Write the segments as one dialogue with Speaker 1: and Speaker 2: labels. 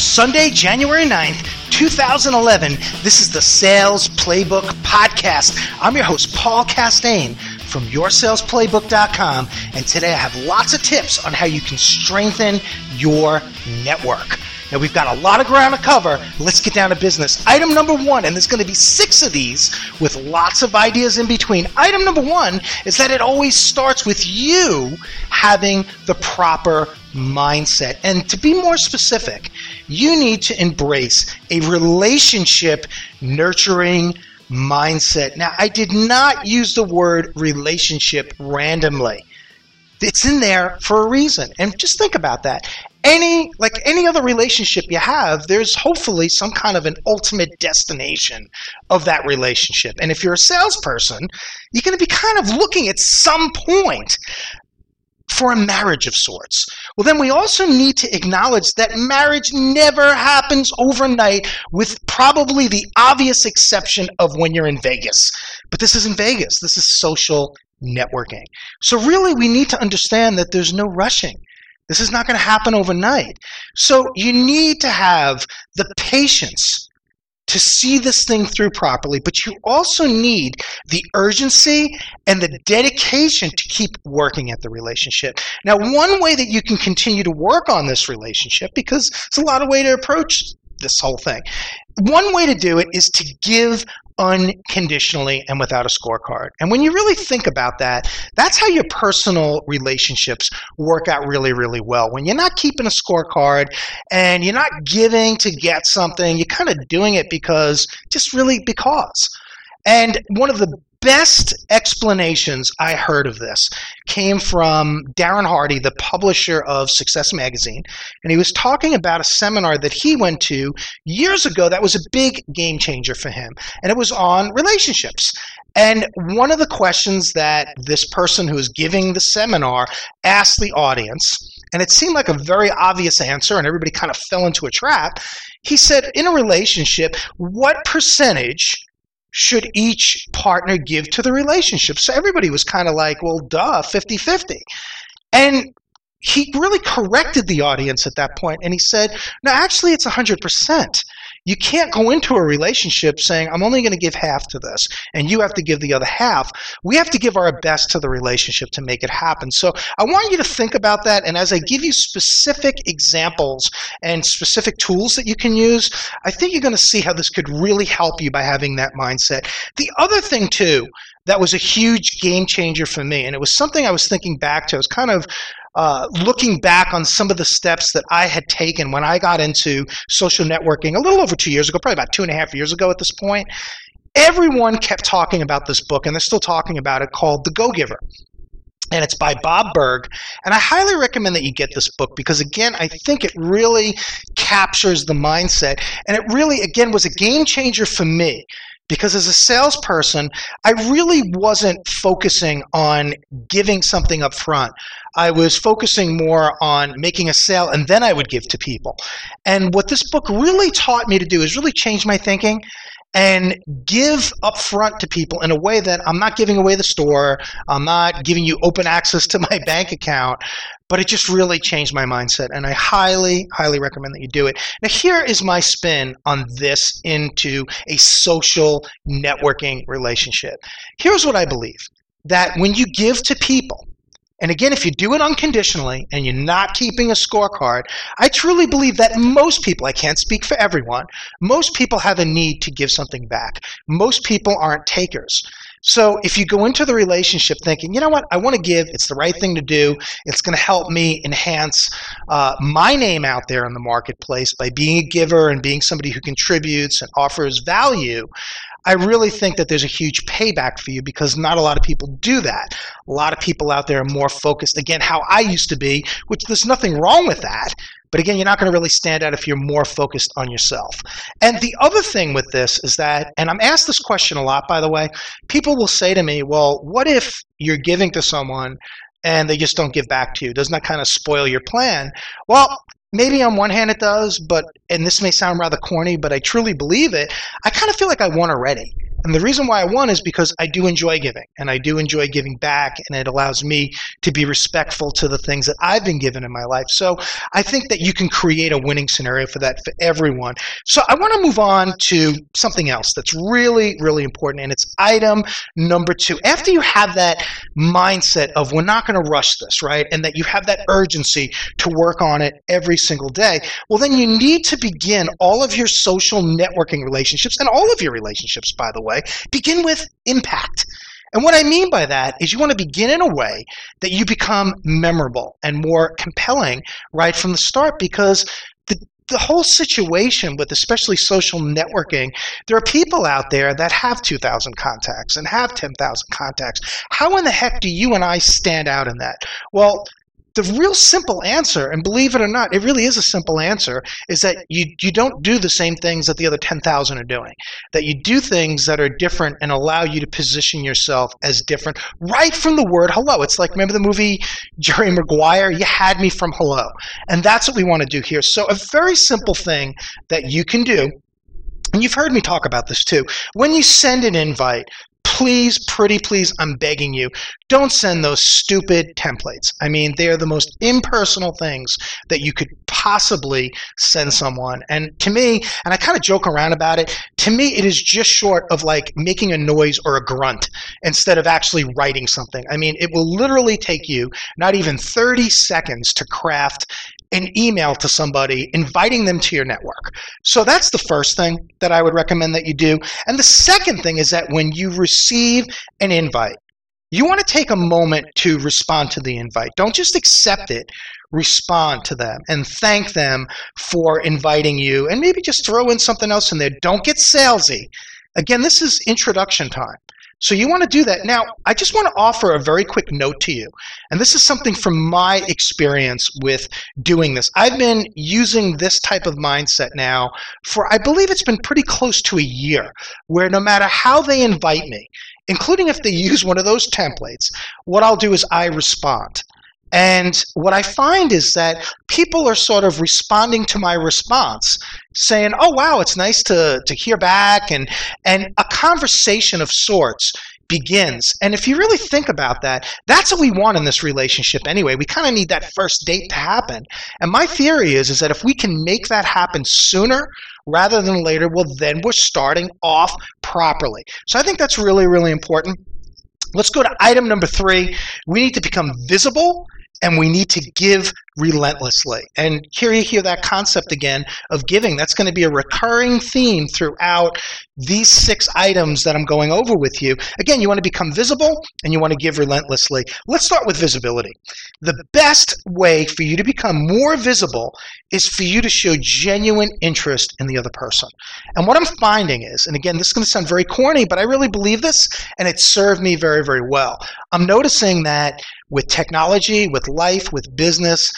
Speaker 1: Sunday, January 9th, 2011. This is the Sales Playbook Podcast. I'm your host, Paul Castaigne from YourSalesPlaybook.com, and today I have lots of tips on how you can strengthen your network. Now, we've got a lot of ground to cover. Let's get down to business. Item number one, and there's going to be 6 of these with lots of ideas in between. Item number one is that it always starts with you having the proper mindset. And to be more specific, you need to embrace a relationship nurturing mindset. Now, I did not use the word relationship randomly. It's in there for a reason. And just think about that. Like any other relationship you have, there's hopefully some kind of an ultimate destination of that relationship. And if you're a salesperson, you're going to be kind of looking at some point for a marriage of sorts. Well, then we also need to acknowledge that marriage never happens overnight, with probably the obvious exception of when you're in Vegas. But this isn't Vegas. This is social networking. So really, we need to understand that there's no rushing. This is not going to happen overnight. So you need to have the patience to see this thing through properly, but you also need the urgency and the dedication to keep working at the relationship. Now, one way that you can continue to work on this relationship, because it's a lot of way to approach this whole thing, one way to do it is to give unconditionally and without a scorecard. And when you really think about that, that's how your personal relationships work out really, really well. When you're not keeping a scorecard and you're not giving to get something, you're kind of doing it because. And one of the best explanations I heard of this came from Darren Hardy, the publisher of Success Magazine, and he was talking about a seminar that he went to years ago that was a big game changer for him, and it was on relationships. And one of the questions that this person who was giving the seminar asked the audience, and it seemed like a very obvious answer, and everybody kind of fell into a trap. He said, in a relationship, what percentage should each partner give to the relationship? So everybody was kind of like, well, duh, 50-50. And he really corrected the audience at that point, and he said, no, actually, it's 100%. You can't go into a relationship saying, I'm only going to give half to this, and you have to give the other half. We have to give our best to the relationship to make it happen. So I want you to think about that, and as I give you specific examples and specific tools that you can use, I think you're going to see how this could really help you by having that mindset. The other thing, too, that was a huge game changer for me, and it was something I was thinking back to. I was kind of looking back on some of the steps that I had taken when I got into social networking a little over 2 years ago, probably about 2.5 years ago at this point. Everyone kept talking about this book, and they're still talking about it, called The Go-Giver. And it's by Bob Burg. And I highly recommend that you get this book because, again, I think it really captures the mindset. And it really, again, was a game changer for me. Because as a salesperson, I really wasn't focusing on giving something up front. I was focusing more on making a sale, and then I would give to people. And what this book really taught me to do is really change my thinking and give up front to people in a way that I'm not giving away the store, I'm not giving you open access to my bank account, but it just really changed my mindset, and I highly, highly recommend that you do it. Now, here is my spin on this into a social networking relationship. Here's what I believe, that when you give to people, and again, if you do it unconditionally and you're not keeping a scorecard, I truly believe that most people, I can't speak for everyone, most people have a need to give something back. Most people aren't takers. So if you go into the relationship thinking, you know what, I want to give, it's the right thing to do, it's going to help me enhance my name out there in the marketplace by being a giver and being somebody who contributes and offers value, I really think that there's a huge payback for you because not a lot of people do that. A lot of people out there are more focused, again, how I used to be, which there's nothing wrong with that. But again, you're not going to really stand out if you're more focused on yourself. And the other thing with this is that, and I'm asked this question a lot, by the way, people will say to me, well, what if you're giving to someone and they just don't give back to you? Doesn't that kind of spoil your plan? Well, maybe on one hand it does, but, and this may sound rather corny, but I truly believe it, I kind of feel like I won already. And the reason why I won is because I do enjoy giving, and I do enjoy giving back, and it allows me to be respectful to the things that I've been given in my life. So I think that you can create a winning scenario for that for everyone. So I want to move on to something else that's really, really important, and it's item number 2. After you have that mindset of we're not going to rush this, right, and that you have that urgency to work on it every single day, well, then you need to begin all of your social networking relationships, and all of your relationships, by the way, begin with impact. And what I mean by that is you want to begin in a way that you become memorable and more compelling right from the start, because the whole situation with especially social networking, there are people out there that have 2,000 contacts and have 10,000 contacts. How in the heck do you and I stand out in that? Well, the real simple answer, and believe it or not, it really is a simple answer, is that you don't do the same things that the other 10,000 are doing. That you do things that are different and allow you to position yourself as different right from the word hello. It's like, remember the movie Jerry Maguire? You had me from hello. And that's what we want to do here. So a very simple thing that you can do, and you've heard me talk about this too, when you send an invite, please, pretty please, I'm begging you, don't send those stupid templates. I mean, they are the most impersonal things that you could possibly send someone. And to me, and I kind of joke around about it, to me it is just short of like making a noise or a grunt instead of actually writing something. I mean, it will literally take you not even 30 seconds to craft an email to somebody inviting them to your network. So that's the first thing that I would recommend that you do. And the second thing is that when you receive an invite, you want to take a moment to respond to the invite. Don't just accept it. Respond to them and thank them for inviting you, and maybe just throw in something else in there. Don't get salesy. Again, this is introduction time. So you want to do that. Now, I just want to offer a very quick note to you. And this is something from my experience with doing this. I've been using this type of mindset now for, I believe it's been pretty close to a year, where no matter how they invite me, including if they use one of those templates, what I'll do is I respond. And what I find is that people are sort of responding to my response, saying, oh, wow, it's nice to hear back, and a conversation of sorts begins. And if you really think about that, that's what we want in this relationship anyway. We kind of need that first date to happen. And my theory is that if we can make that happen sooner rather than later, well, then we're starting off properly. So I think that's really, really important. Let's go to item number 3. We need to become visible, and we need to give relentlessly. And here you hear that concept again of giving. That's going to be a recurring theme throughout these 6 items that I'm going over with you. Again, you want to become visible and you want to give relentlessly. Let's start with visibility. The best way for you to become more visible is for you to show genuine interest in the other person. And what I'm finding is, and again, this is going to sound very corny, but I really believe this, and it served me very, very well. I'm noticing that with technology, with life, with business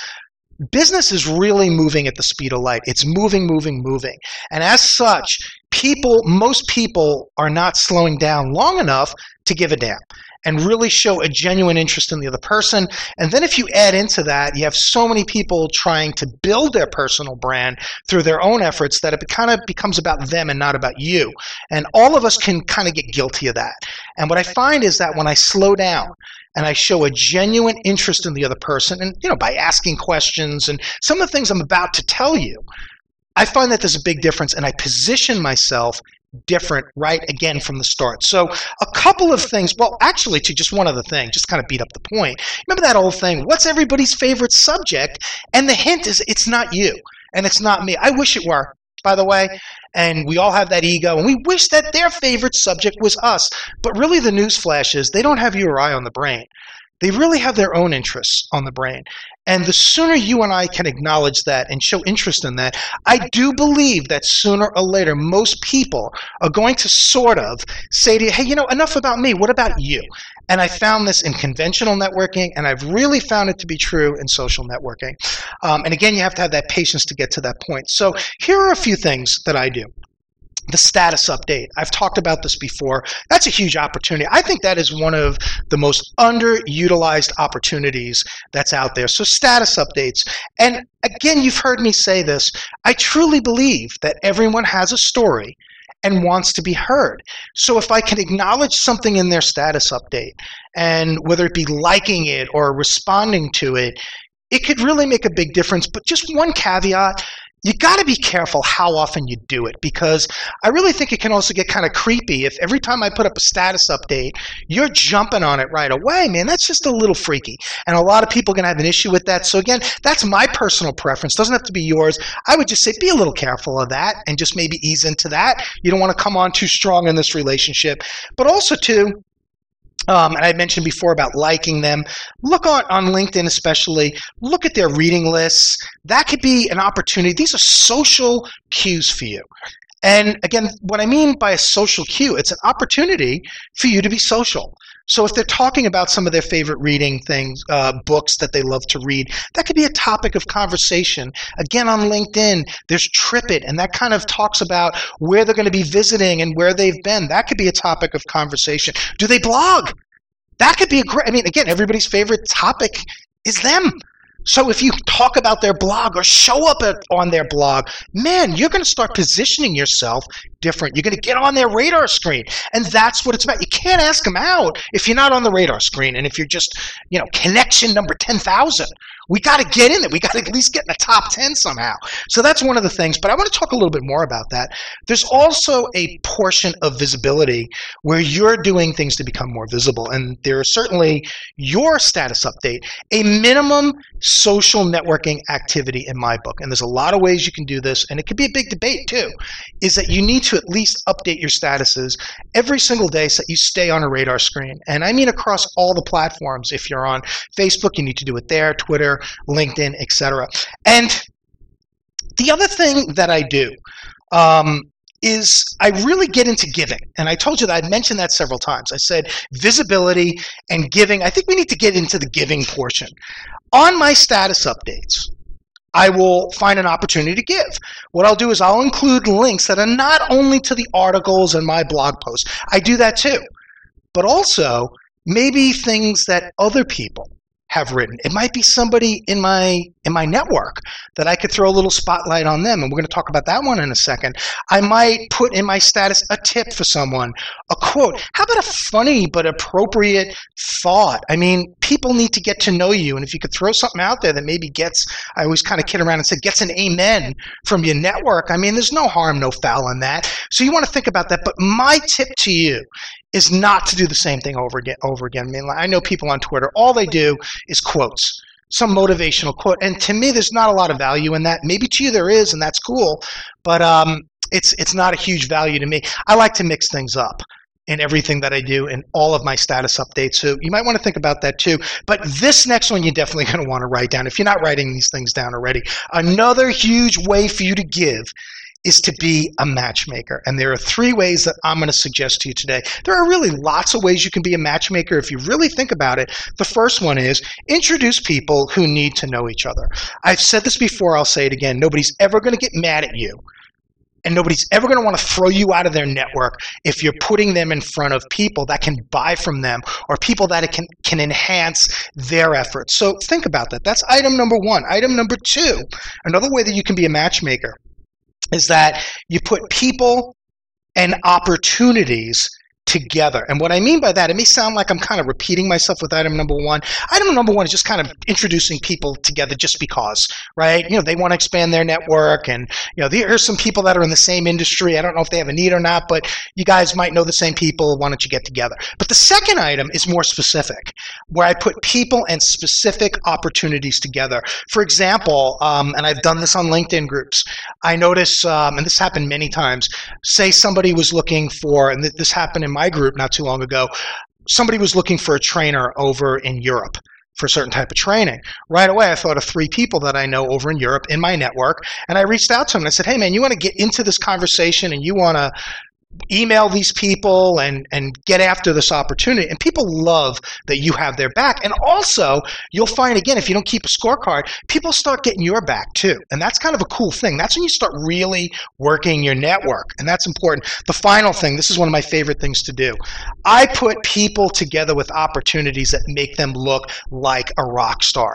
Speaker 1: is really moving at the speed of light. It's moving. And as such, most people are not slowing down long enough to give a damn and really show a genuine interest in the other person. And then if you add into that, you have so many people trying to build their personal brand through their own efforts that it kind of becomes about them and not about you. And all of us can kind of get guilty of that. And what I find is that when I slow down and I show a genuine interest in the other person, and by asking questions and some of the things I'm about to tell you, I find that there's a big difference, and I position myself different right again from the start. So a couple of things, well, actually to just one other thing, just kind of beat up the point. Remember that old thing, what's everybody's favorite subject? And the hint is it's not you and it's not me. I wish it were, by the way. And we all have that ego, and we wish that their favorite subject was us. But really the news flash is they don't have you or I on the brain. They really have their own interests on the brain. And the sooner you and I can acknowledge that and show interest in that, I do believe that sooner or later, most people are going to sort of say to you, hey, enough about me. What about you? And I found this in conventional networking, and I've really found it to be true in social networking. And again, you have to have that patience to get to that point. So here are a few things that I do. The status update. I've talked about this before. That's a huge opportunity. I think that is one of the most underutilized opportunities that's out there. So status updates. And again, you've heard me say this. I truly believe that everyone has a story and wants to be heard. So if I can acknowledge something in their status update, and whether it be liking it or responding to it, it could really make a big difference. But just one caveat, you got to be careful how often you do it, because I really think it can also get kind of creepy if every time I put up a status update, you're jumping on it right away. Man, that's just a little freaky. And a lot of people are going to have an issue with that. So again, that's my personal preference. Doesn't have to be yours. I would just say be a little careful of that and just maybe ease into that. You don't want to come on too strong in this relationship. But also too, and I mentioned before about liking them. Look on LinkedIn especially. Look at their reading lists. That could be an opportunity. These are social cues for you. And again, what I mean by a social cue, it's an opportunity for you to be social. So if they're talking about some of their favorite reading things, books that they love to read, that could be a topic of conversation. Again, on LinkedIn, there's TripIt, and that kind of talks about where they're going to be visiting and where they've been. That could be a topic of conversation. Do they blog? That could be a great, again, everybody's favorite topic is them. So if you talk about their blog or show up on their blog, man, you're going to start positioning yourself different. You're going to get on their radar screen. And that's what it's about. You can't ask them out if you're not on the radar screen. And if you're just, connection number 10,000, we got to get in there. We got to at least get in the top 10 somehow. So that's one of the things. But I want to talk a little bit more about that. There's also a portion of visibility where you're doing things to become more visible. And there is certainly your status update, a minimum social networking activity in my book. And there's a lot of ways you can do this. And it could be a big debate too, is that you need to at least update your statuses every single day so that you stay on a radar screen. And I mean across all the platforms. If you're on Facebook, you need to do it there, Twitter, LinkedIn, etc. And the other thing that I do is I really get into giving. And I told you that I'd mentioned that several times. I said visibility and giving. I think we need to get into the giving portion. On my status updates, I will find an opportunity to give. What I'll do is I'll include links that are not only to the articles and my blog posts. I do that too. But also maybe things that other people have written. It might be somebody in my network that I could throw a little spotlight on them, and we're going to talk about that one in a second. I might put in my status a tip for someone, a quote. How about a funny but appropriate thought? People need to get to know you, and if you could throw something out there that maybe gets, I always kind of kid around and say, gets an amen from your network, there's no harm, no foul in that. So you want to think about that. But my tip to you is not to do the same thing over again. I know people on Twitter, all they do is quotes, some motivational quote. And to me, there's not a lot of value in that. Maybe to you there is, and that's cool, but it's not a huge value to me. I like to mix things up in everything that I do in all of my status updates. So you might want to think about that too. But this next one, you're definitely going to want to write down. If you're not writing these things down already, another huge way for you to give is to be a matchmaker. And there are 3 ways that I'm going to suggest to you today. There are really lots of ways you can be a matchmaker if you really think about it. The first one is introduce people who need to know each other. I've said this before, I'll say it again. Nobody's ever going to get mad at you, and nobody's ever going to want to throw you out of their network if you're putting them in front of people that can buy from them or people that can enhance their efforts. So think about that. That's item number 1. Item number 2, another way that you can be a matchmaker is that you put people and opportunities together. And what I mean by that, it may sound like I'm kind of repeating myself with item number 1. Item number 1 is just kind of introducing people together just because, right? They want to expand their network, and there's some people that are in the same industry. I don't know if they have a need or not, but you guys might know the same people. Why don't you get together? But the second item is more specific, where I put people and specific opportunities together. For example, and I've done this on LinkedIn groups, I notice, and this happened many times, say somebody was looking for, and this happened in my group not too long ago, somebody was looking for a trainer over in Europe for a certain type of training. Right away, I thought of 3 people that I know over in Europe in my network, and I reached out to them and I said, hey man, you want to get into this conversation and you want to email these people and get after this opportunity. And people love that you have their back. And also, you'll find, again, if you don't keep a scorecard, people start getting your back too. And that's kind of a cool thing. That's when you start really working your network. And that's important. The final thing, this is one of my favorite things to do. I put people together with opportunities that make them look like a rock star.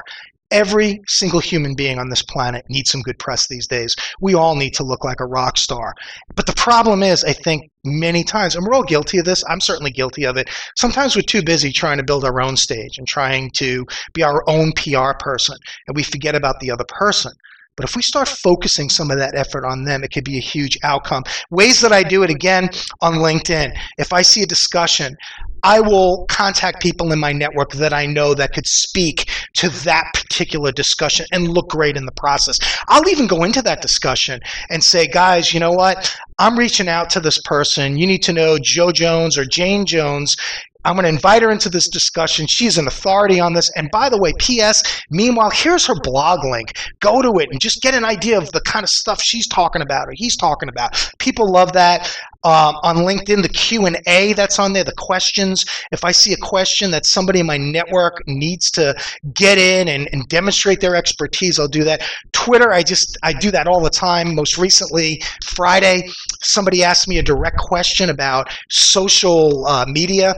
Speaker 1: Every single human being on this planet needs some good press these days. We all need to look like a rock star. But the problem is, I think many times, and we're all guilty of this, I'm certainly guilty of it, sometimes we're too busy trying to build our own stage and trying to be our own PR person, and we forget about the other person. But if we start focusing some of that effort on them, it could be a huge outcome. Ways that I do it, again, on LinkedIn. If I see a discussion, I will contact people in my network that I know that could speak to that particular discussion and look great in the process. I'll even go into that discussion and say, guys, you know what? I'm reaching out to this person. You need to know Joe Jones or Jane Jones. I'm going to invite her into this discussion. She's an authority on this. And by the way, P.S., meanwhile, here's her blog link. Go to it and just get an idea of the kind of stuff she's talking about or he's talking about. People love that. On LinkedIn, the Q&A that's on there, the questions. If I see a question that somebody in my network needs to get in and demonstrate their expertise, I'll do that. Twitter, I do that all the time. Most recently, Friday, somebody asked me a direct question about social media.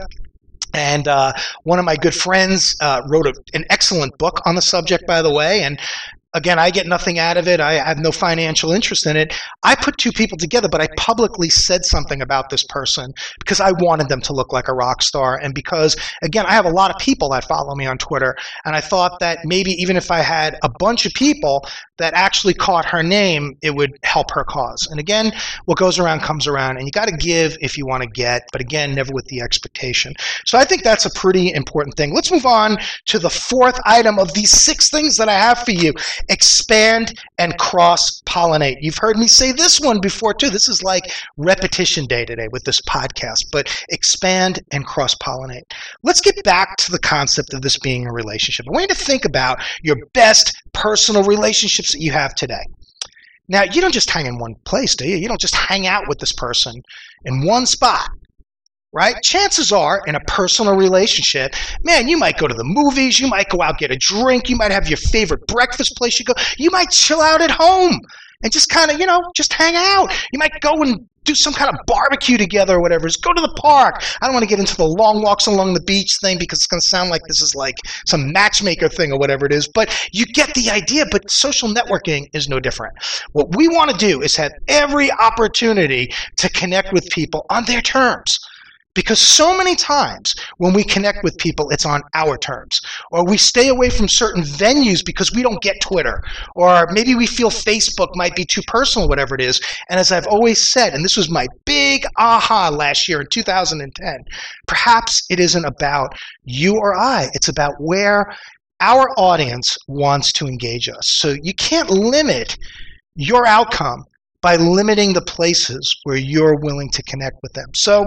Speaker 1: And one of my good friends wrote an excellent book on the subject, by the way. And again, I get nothing out of it. I have no financial interest in it. I put two people together, but I publicly said something about this person because I wanted them to look like a rock star. And because, again, I have a lot of people that follow me on Twitter. And I thought that maybe even if I had a bunch of people that actually caught her name, it would help her cause. And again, what goes around comes around. And you got to give if you want to get, but again, never with the expectation. So I think that's a pretty important thing. Let's move on to the fourth item of these 6 things that I have for you. Expand and cross-pollinate. You've heard me say this one before too. This is like repetition day today with this podcast, but expand and cross-pollinate. Let's get back to the concept of this being a relationship. I want you to think about your best personal relationships that you have today. Now, you don't just hang in one place, do you? You don't just hang out with this person in one spot. Right? Chances are, in a personal relationship, man, you might go to the movies, you might go out, get a drink, you might have your favorite breakfast place you go, you might chill out at home and just kind of, just hang out. You might go and do some kind of barbecue together or whatever. Just go to the park. I don't want to get into the long walks along the beach thing because it's going to sound like this is like some matchmaker thing or whatever it is, but you get the idea. But social networking is no different. What we want to do is have every opportunity to connect with people on their terms. Because so many times when we connect with people, it's on our terms. Or we stay away from certain venues because we don't get Twitter. Or maybe we feel Facebook might be too personal, whatever it is. And as I've always said, and this was my big aha last year in 2010, perhaps it isn't about you or I. It's about where our audience wants to engage us. So you can't limit your outcome by limiting the places where you're willing to connect with them. So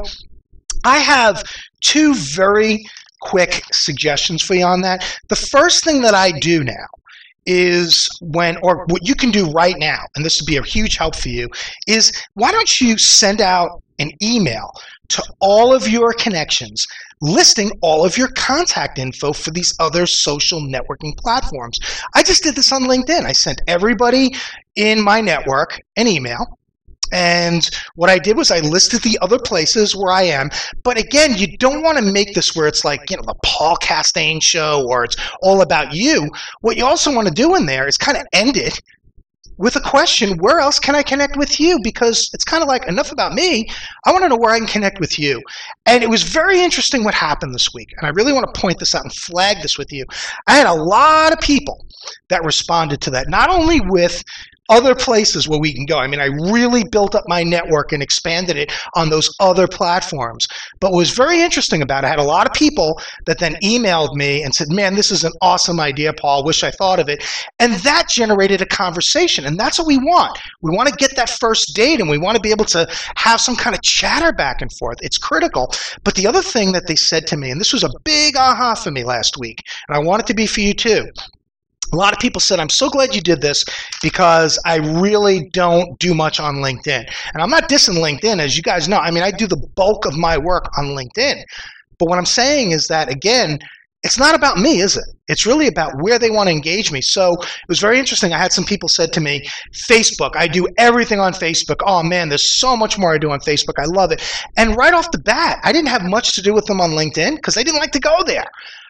Speaker 1: I have 2 very quick suggestions for you on that. The first thing that I do now is or what you can do right now, and this would be a huge help for you, is why don't you send out an email to all of your connections listing all of your contact info for these other social networking platforms. I just did this on LinkedIn. I sent everybody in my network an email. And what I did was I listed the other places where I am. But again, you don't want to make this where it's like, the Paul Castaigne show or it's all about you. What you also want to do in there is kind of end it with a question, where else can I connect with you? Because it's kind of like, enough about me. I want to know where I can connect with you. And it was very interesting what happened this week. And I really want to point this out and flag this with you. I had a lot of people that responded to that, not only with other places where we can go. I mean, I really built up my network and expanded it on those other platforms. But what was very interesting about it, I had a lot of people that then emailed me and said, man, this is an awesome idea, Paul. Wish I thought of it. And that generated a conversation. And that's what we want. We want to get that first date and we want to be able to have some kind of chatter back and forth. It's critical. But the other thing that they said to me, and this was a big aha for me last week, and I want it to be for you too. A lot of people said, I'm so glad you did this because I really don't do much on LinkedIn. And I'm not dissing LinkedIn, as you guys know. I mean, I do the bulk of my work on LinkedIn. But what I'm saying is that, again, it's not about me, is it? It's really about where they want to engage me. So it was very interesting. I had some people said to me, Facebook, I do everything on Facebook. Oh, man, there's so much more I do on Facebook. I love it. And right off the bat, I didn't have much to do with them on LinkedIn because they didn't like to go there.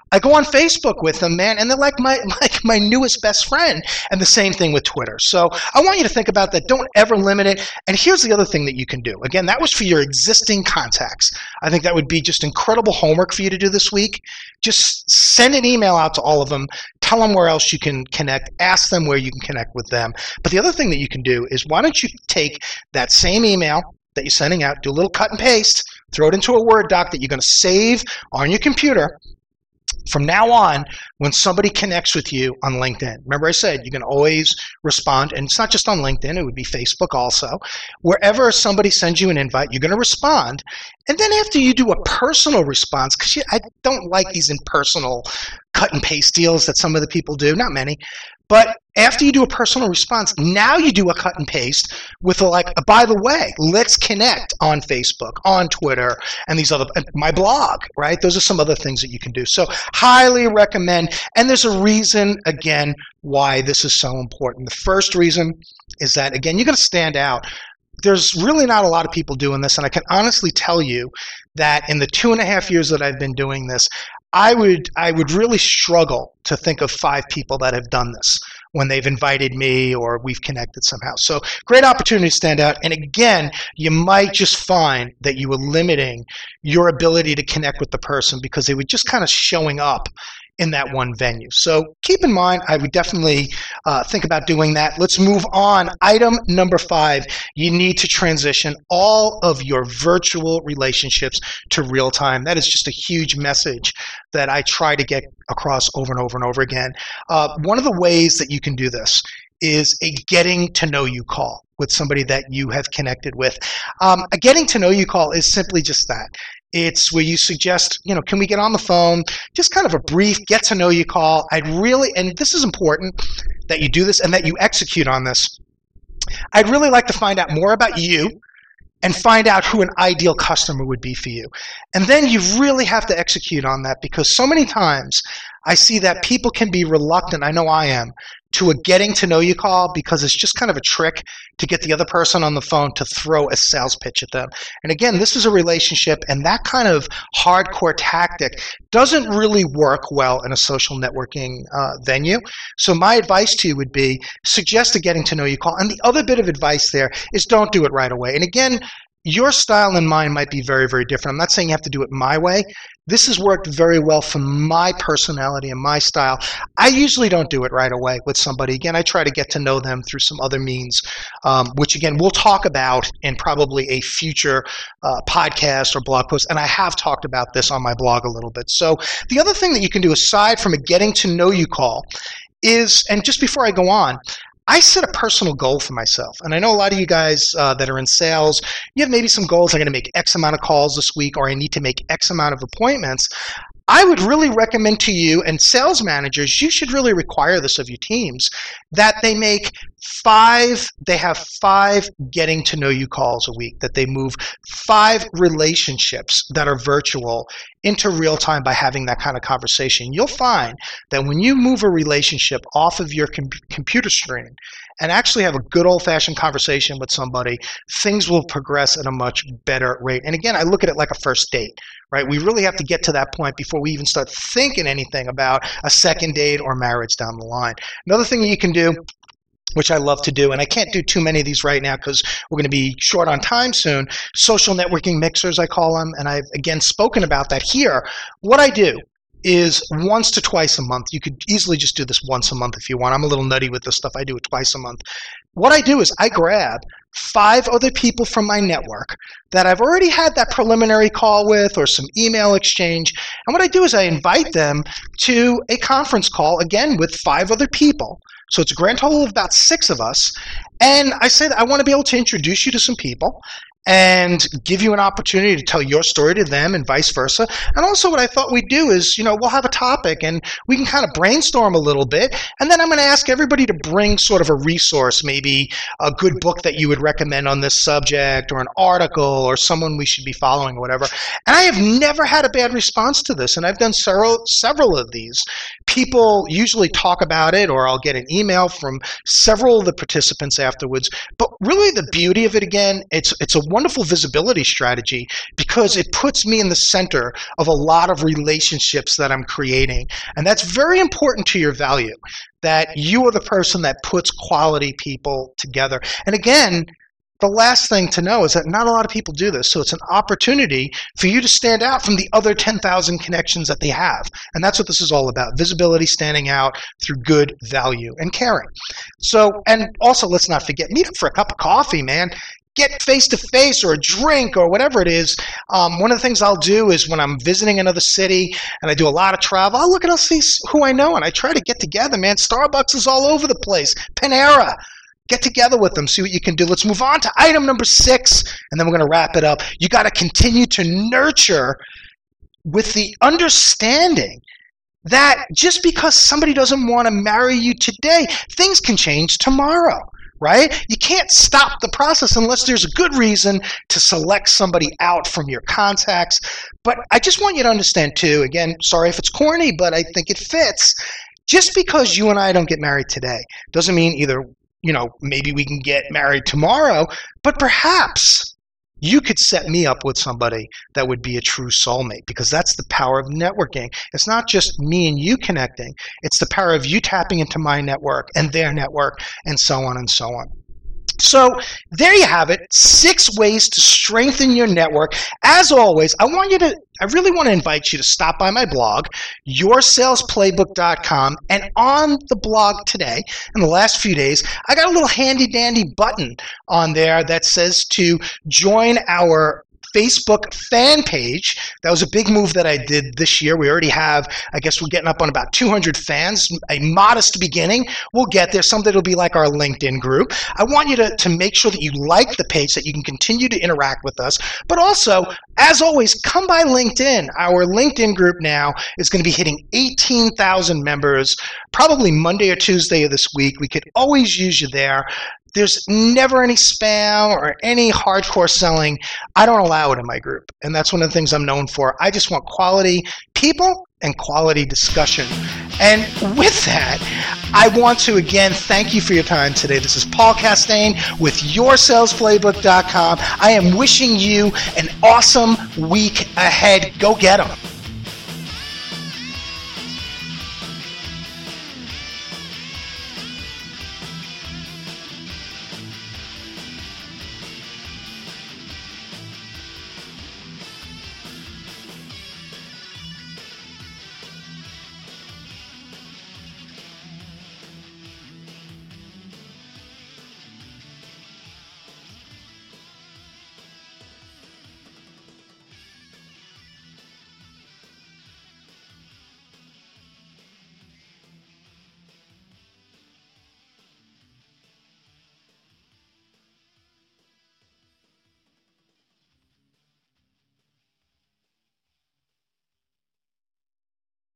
Speaker 1: I go on Facebook with them, man, and they're like my newest best friend. And the same thing with Twitter. So I want you to think about that. Don't ever limit it. And here's the other thing that you can do. Again, that was for your existing contacts. I think that would be just incredible homework for you to do this week. Just send an email out to all of them. Tell them where else you can connect. Ask them where you can connect with them. But the other thing that you can do is, why don't you take that same email that you're sending out, do a little cut and paste, throw it into a Word doc that you're going to save on your computer. From now on, when somebody connects with you on LinkedIn, remember I said you can always respond, and it's not just on LinkedIn, it would be Facebook also. Wherever somebody sends you an invite, you're going to respond. And then after you do a personal response, because I don't like these impersonal cut and paste deals that some of the people do, not many, but after you do a personal response, now you do a cut and paste with by the way, let's connect on Facebook, on Twitter, and my blog, right? Those are some other things that you can do. So highly recommend. And there's a reason, again, why this is so important. The first reason is that, again, you're going to stand out. There's really not a lot of people doing this. And I can honestly tell you that in the 2.5 years that I've been doing this, I would really struggle to think of 5 people that have done this when they've invited me or we've connected somehow. So great opportunity to stand out. And again, you might just find that you were limiting your ability to connect with the person because they were just kind of showing up in that one venue. So keep in mind, I would definitely think about doing that. Let's move on. Item number 5, you need to transition all of your virtual relationships to real time. That is just a huge message that I try to get across over and over and over again. One of the ways that you can do this is a getting to know you call with somebody that you have connected with. A getting to know you call is simply just that. It's where you suggest, can we get on the phone? Just kind of a brief get to know you call. And this is important that you do this and that you execute on this. I'd really like to find out more about you and find out who an ideal customer would be for you. And then you really have to execute on that, because so many times I see that people can be reluctant, I know I am, to a getting to know you call because it's just kind of a trick to get the other person on the phone to throw a sales pitch at them. And again, this is a relationship, and that kind of hardcore tactic doesn't really work well in a social networking venue. So my advice to you would be suggest a getting to know you call. And the other bit of advice there is don't do it right away. And again, your style and mine might be very, very different. I'm not saying you have to do it my way. This has worked very well for my personality and my style. I usually don't do it right away with somebody. Again, I try to get to know them through some other means, which again, we'll talk about in probably a future podcast or blog post. And I have talked about this on my blog a little bit. So the other thing that you can do aside from a getting to know you call is, and just before I go on, I set a personal goal for myself. And I know a lot of you guys that are in sales, you have maybe some goals. I'm going to make X amount of calls this week, or I need to make X amount of appointments. I would really recommend to you, and sales managers, you should really require this of your teams, that they have 5 getting to know you calls a week, that they move 5 relationships that are virtual into real time by having that kind of conversation. You'll find that when you move a relationship off of your computer screen and actually have a good old-fashioned conversation with somebody, things will progress at a much better rate. And again, I look at it like a first date, right? We really have to get to that point before we even start thinking anything about a second date or marriage down the line. Another thing that you can do, which I love to do, and I can't do too many of these right now because we're going to be short on time soon, social networking mixers, I call them, and I've, again, spoken about that here. What I do is once to twice a month. You could easily just do this once a month if you want. I'm a little nutty with this stuff. I do it twice a month. What I do is I grab 5 other people from my network that I've already had that preliminary call with or some email exchange. And what I do is I invite them to a conference call, again, with 5 other people. So it's a grand total of about 6 of us. And I said, I want to be able to introduce you to some people and give you an opportunity to tell your story to them and vice versa. And also what I thought we'd do is, we'll have a topic and we can kind of brainstorm a little bit. And then I'm going to ask everybody to bring sort of a resource, maybe a good book that you would recommend on this subject or an article or someone we should be following or whatever. And I have never had a bad response to this. And I've done several of these. People usually talk about it, or I'll get an email from several of the participants afterwards. But really the beauty of it, again, it's a wonderful visibility strategy because it puts me in the center of a lot of relationships that I'm creating. And that's very important to your value, that you are the person that puts quality people together. And again, the last thing to know is that not a lot of people do this. So it's an opportunity for you to stand out from the other 10,000 connections that they have. And that's what this is all about. Visibility, standing out through good value and caring. So, and also let's not forget, meet up for a cup of coffee, man. Get face-to-face or a drink or whatever it is. One of the things I'll do is when I'm visiting another city and I do a lot of travel, I'll look and I'll see who I know and I try to get together, man. Starbucks is all over the place. Panera. Get together with them, see what you can do. Let's move on to item number 6, and then we're going to wrap it up. You got to continue to nurture with the understanding that just because somebody doesn't want to marry you today, things can change tomorrow, right? You can't stop the process unless there's a good reason to select somebody out from your contacts. But I just want you to understand too, again, sorry if it's corny, but I think it fits. Just because you and I don't get married today doesn't mean either maybe we can get married tomorrow, but perhaps you could set me up with somebody that would be a true soulmate, because that's the power of networking. It's not just me and you connecting. It's the power of you tapping into my network and their network and so on and so on. So there you have it, 6 ways to strengthen your network. As always, I really want to invite you to stop by my blog, yoursalesplaybook.com, and on the blog today, in the last few days, I got a little handy-dandy button on there that says to join our Facebook fan page. That was a big move that I did this year. We already have, I guess we're getting up on about 200 fans, a modest beginning. We'll get there. Someday it'll be like our LinkedIn group. I want you to make sure that you like the page, that you can continue to interact with us. But also, as always, come by LinkedIn. Our LinkedIn group now is going to be hitting 18,000 members, probably Monday or Tuesday of this week. We could always use you there. There's never any spam or any hardcore selling. I don't allow it in my group. And that's one of the things I'm known for. I just want quality people and quality discussion. And with that, I want to again thank you for your time today. This is Paul Castaigne with yoursalesplaybook.com. I am wishing you an awesome week ahead. Go get them.